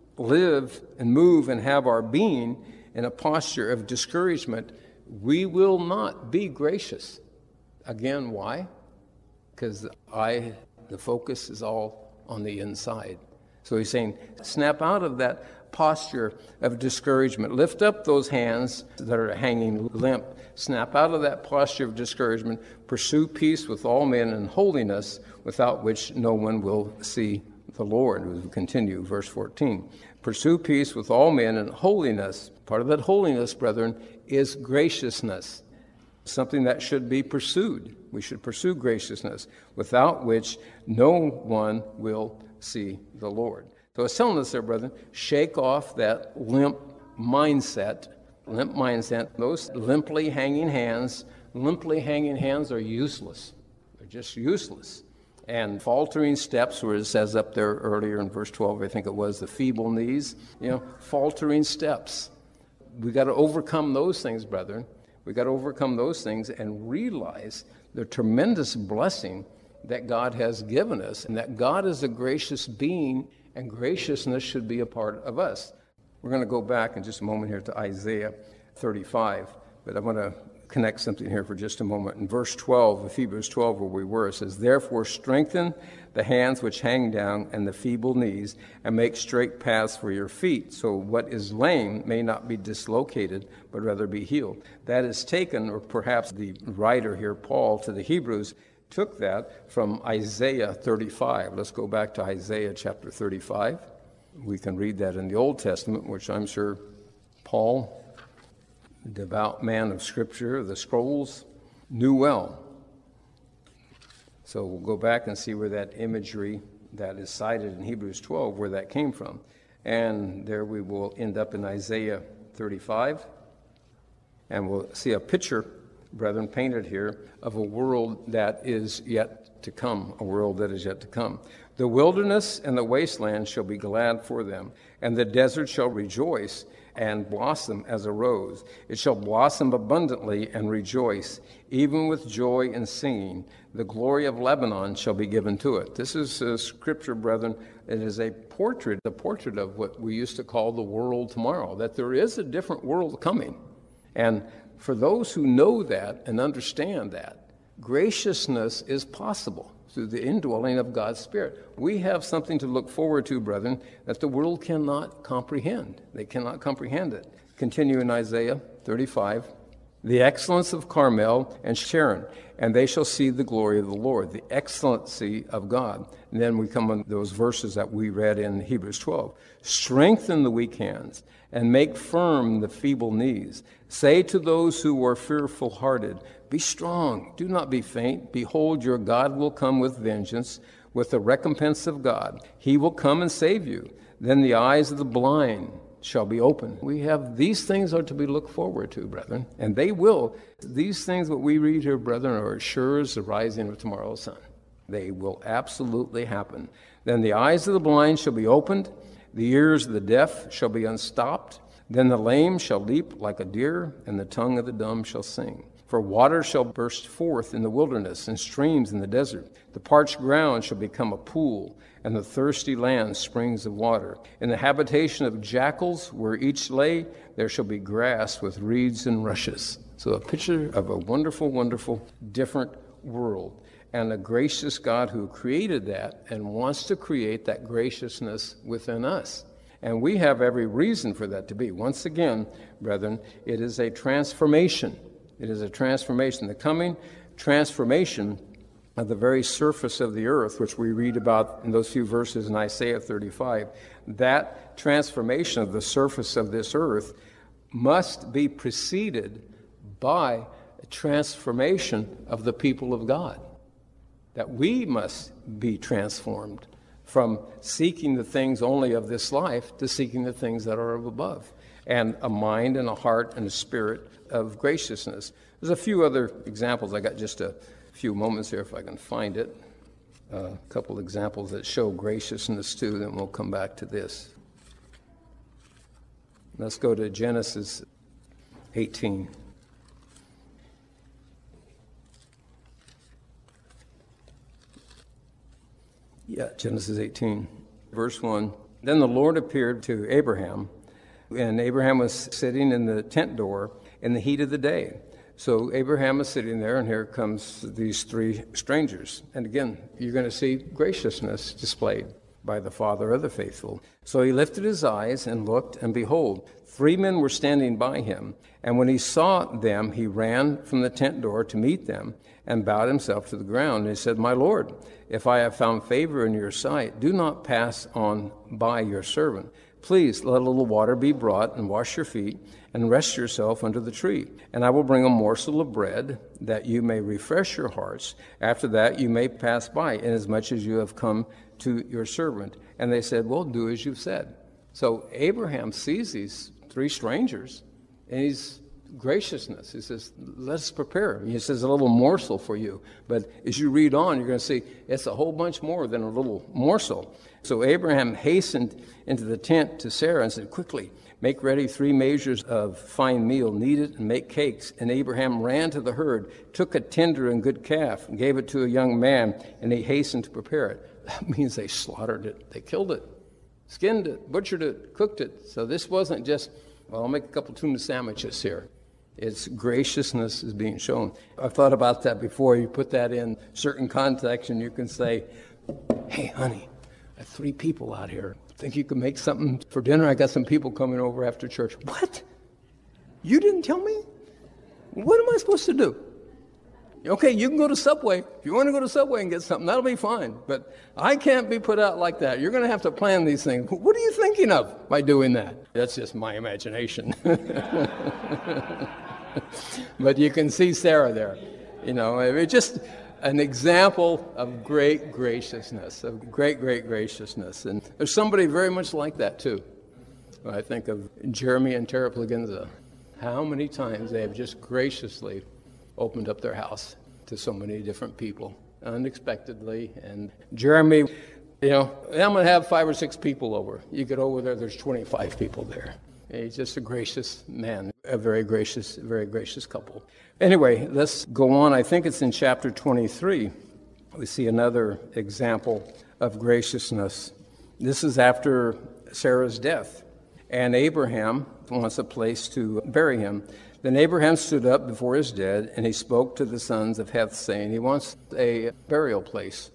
live and move and have our being in a posture of discouragement, we will not be gracious. Again, why? Because I, the focus is all on the inside. So he's saying, snap out of that posture of discouragement. Lift up those hands that are hanging limp. Snap out of that posture of discouragement. Pursue peace with all men and holiness, without which no one will see the Lord. We continue, verse fourteen. Pursue peace with all men and holiness. Part of that holiness, brethren, is graciousness. Something that should be pursued. We should pursue graciousness, without which no one will see the Lord. So it's telling us there, brethren, shake off that limp mindset, limp mindset. Those limply hanging hands, limply hanging hands are useless. They're just useless. And faltering steps, where it says up there earlier in verse twelve, I think it was, the feeble knees, you know, faltering steps. We got to overcome those things, brethren. We got to overcome those things and realize the tremendous blessing that God has given us, and that God is a gracious being, and graciousness should be a part of us. We're going to go back in just a moment here to Isaiah thirty-five, but I want to connect something here for just a moment. In verse twelve of Hebrews twelve, where we were, it says, therefore strengthen the hands which hang down and the feeble knees, and make straight paths for your feet, so what is lame may not be dislocated, but rather be healed. That is taken, or perhaps the writer here, Paul, to the Hebrews, took that from Isaiah thirty-five. Let's go back to Isaiah chapter thirty-five. We can read that in the Old Testament, which I'm sure Paul, devout man of Scripture, the scrolls, knew well. So we'll go back and see where that imagery that is cited in Hebrews twelve, where that came from. And there we will end up in Isaiah thirty-five, and we'll see a picture, brethren, painted here of a world that is yet to come, a world that is yet to come. The wilderness and the wasteland shall be glad for them, and the desert shall rejoice and blossom as a rose. It shall blossom abundantly and rejoice, even with joy and singing. The glory of Lebanon shall be given to it. This is a scripture, brethren. It is a portrait, a portrait of what we used to call the world tomorrow, that there is a different world coming. And for those who know that and understand that, graciousness is possible through the indwelling of God's Spirit. We have something to look forward to, brethren, that the world cannot comprehend. They cannot comprehend it. Continue in Isaiah thirty-five. The excellence of Carmel and Sharon, and they shall see the glory of the Lord, the excellency of God. And then we come on those verses that we read in Hebrews twelve. Strengthen the weak hands and make firm the feeble knees. Say to those who are fearful-hearted, be strong, do not be faint. Behold, your God will come with vengeance, with the recompense of God. He will come and save you. Then the eyes of the blind shall be opened. We have these things are to be looked forward to, brethren, and they will. These things, what we read here, brethren, are as sure as the rising of tomorrow's sun. They will absolutely happen. Then the eyes of the blind shall be opened, the ears of the deaf shall be unstopped. Then the lame shall leap like a deer, and the tongue of the dumb shall sing. For water shall burst forth in the wilderness, and streams in the desert. The parched ground shall become a pool, and the thirsty land springs of water. In the habitation of jackals, where each lay, there shall be grass with reeds and rushes. So a picture of a wonderful, wonderful, different world. and a gracious God who created that and wants to create that graciousness within us. And we have every reason for that to be. Once again, brethren, it is a transformation. It is a transformation. The coming transformation of the very surface of the earth, which we read about in those few verses in Isaiah thirty-five, that transformation of the surface of this earth must be preceded by a transformation of the people of God. That we must be transformed from seeking the things only of this life to seeking the things that are of above, and a mind and a heart and a spirit of graciousness. There's a few other examples. I got just a few moments here if I can find it. Uh, a couple examples that show graciousness too, then we'll come back to this. Let's go to Genesis eighteen. Yeah, Genesis eighteen, verse one. Then the Lord appeared to Abraham, and Abraham was sitting in the tent door in the heat of the day. So Abraham is sitting there, and here comes these three strangers. And again, you're going to see graciousness displayed by the father of the faithful. So he lifted his eyes and looked, and behold, three men were standing by him. And when he saw them, he ran from the tent door to meet them and bowed himself to the ground. And he said, My Lord, if I have found favor in your sight, do not pass on by your servant. Please let a little water be brought and wash your feet and rest yourself under the tree. And I will bring a morsel of bread that you may refresh your hearts. After that you may pass by, inasmuch as you have come to your servant. And they said, Well, do as you've said. So Abraham sees these three strangers, and he's graciousness. He says, let's prepare. He says, a little morsel for you. But as you read on, you're going to see it's a whole bunch more than a little morsel. So Abraham hastened into the tent to Sarah and said, Quickly, make ready three measures of fine meal, knead it, and make cakes. And Abraham ran to the herd, took a tender and good calf, and gave it to a young man, and he hastened to prepare it. That means they slaughtered it. They killed it, skinned it, butchered it, cooked it. So this wasn't just, well, I'll make a couple tuna sandwiches here. It's graciousness is being shown. I've thought about that before. You put that in certain context, and you can say, Hey, honey, I have three people out here. Think you can make something for dinner? I got some people coming over after church. What? You didn't tell me? What am I supposed to do? Okay, you can go to Subway. If you want to go to Subway and get something, that'll be fine. But I can't be put out like that. You're going to have to plan these things. What are you thinking of by doing that? That's just my imagination. But you can see Sarah there. You know, it's just an example of great graciousness, of great, great graciousness. And there's somebody very much like that, too. I think of Jeremy and Tara Plagenza. How many times they have just graciously opened up their house to so many different people, unexpectedly. And Jeremy, you know, I'm going to have five or six people over. You get over there, there's twenty-five people there. He's just a gracious man, a very gracious, very gracious couple. Anyway, let's go on. I think it's in chapter twenty-three. We see another example of graciousness. This is after Sarah's death, and Abraham wants a place to bury him. Then Abraham stood up before his dead, and he spoke to the sons of Heth, saying, he wants a burial place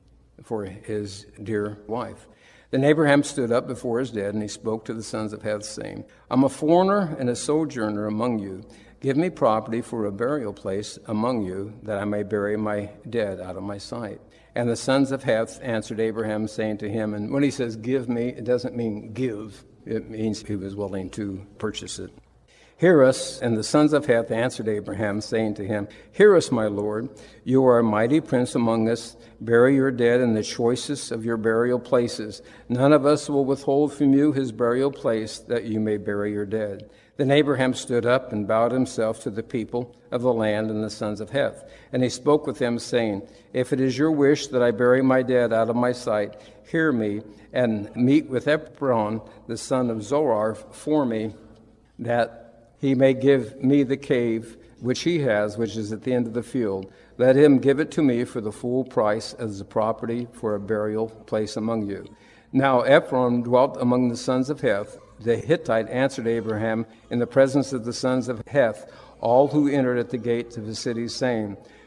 for his dear wife. Then Abraham stood up before his dead, and he spoke to the sons of Heth, saying, I'm a foreigner and a sojourner among you. Give me property for a burial place among you, that I may bury my dead out of my sight. And the sons of Heth answered Abraham, saying to him, and when he says give me, it doesn't mean give. It means he was willing to purchase it. Hear us, and the sons of Heth answered Abraham, saying to him, Hear us, my lord, you are a mighty prince among us. Bury your dead in the choicest of your burial places. None of us will withhold from you his burial place, that you may bury your dead. Then Abraham stood up and bowed himself to the people of the land and the sons of Heth. And he spoke with them, saying, If it is your wish that I bury my dead out of my sight, hear me, and meet with Ephron, the son of Zohar, for me, that he may give me the cave which he has, which is at the end of the field. Let him give it to me for the full price as a property for a burial place among you. Now Ephron dwelt among the sons of Heth. The Hittite answered Abraham in the presence of the sons of Heth, all who entered at the gates of the city, saying,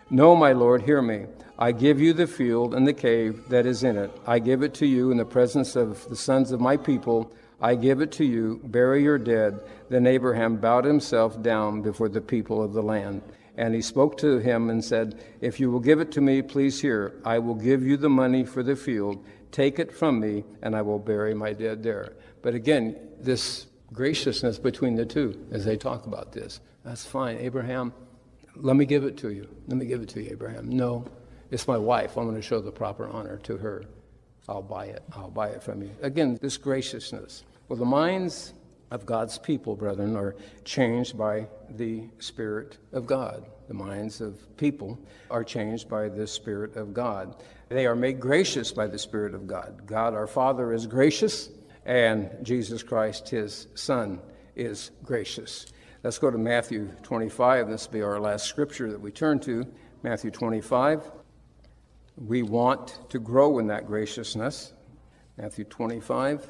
No, my Lord, hear me. I give you the field and the cave that is in it. I give it to you in the presence of the sons of my people. I give it to you. Bury your dead. Then Abraham bowed himself down before the people of the land. And he spoke to him and said, if you will give it to me, please hear. I will give you the money for the field. Take it from me, and I will bury my dead there. But again, this graciousness between the two as they talk about this. That's fine. Abraham, let me give it to you. Let me give it to you, Abraham. No, it's my wife. I'm going to show the proper honor to her. I'll buy it. I'll buy it from you. Again, this graciousness. Well, the minds of God's people, brethren, are changed by the Spirit of God. The minds of people are changed by the Spirit of God. They are made gracious by the Spirit of God. God, our Father, is gracious, and Jesus Christ, his Son, is gracious. Let's go to Matthew twenty-five. This will be our last scripture that we turn to. Matthew twenty-five. We want to grow in that graciousness. Matthew twenty-five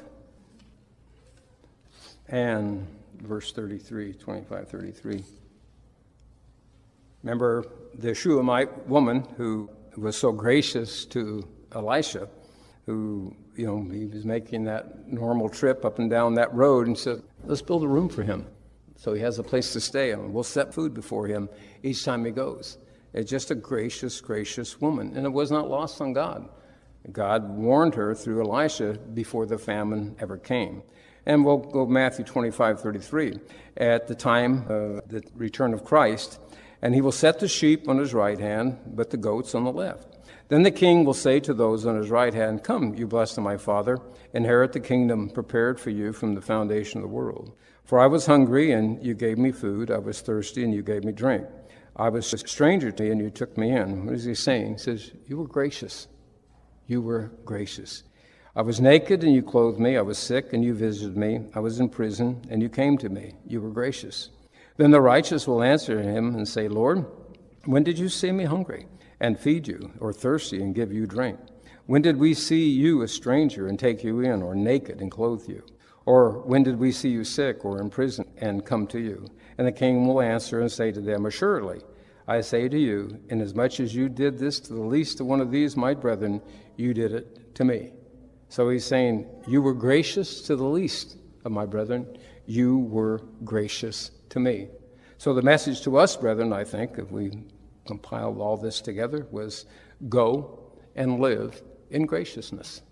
and verse thirty-three, twenty-five, thirty-three. Remember the Shunammite woman who was so gracious to Elisha, who, you know, he was making that normal trip up and down that road and said, let's build a room for him so he has a place to stay, and we'll set food before him each time he goes. It's just a gracious, gracious woman. And it was not lost on God. God warned her through Elisha before the famine ever came. And we'll go Matthew twenty-five, thirty-three. At the time of the return of Christ, and he will set the sheep on his right hand, but the goats on the left. Then the king will say to those on his right hand, come, you blessed of my Father, inherit the kingdom prepared for you from the foundation of the world. For I was hungry, and you gave me food. I was thirsty, and you gave me drink. I was a stranger to you, and you took me in. What is he saying? He says, you were gracious. You were gracious. I was naked, and you clothed me. I was sick, and you visited me. I was in prison, and you came to me. You were gracious. Then the righteous will answer him and say, Lord, when did you see me hungry and feed you, or thirsty and give you drink? When did we see you a stranger and take you in, or naked and clothe you? Or when did we see you sick or in prison and come to you? And the king will answer and say to them, assuredly, I say to you, inasmuch as you did this to the least of one of these, my brethren, you did it to me. So he's saying, you were gracious to the least of my brethren. You were gracious to me. So the message to us, brethren, I think, if we compiled all this together, was go and live in graciousness.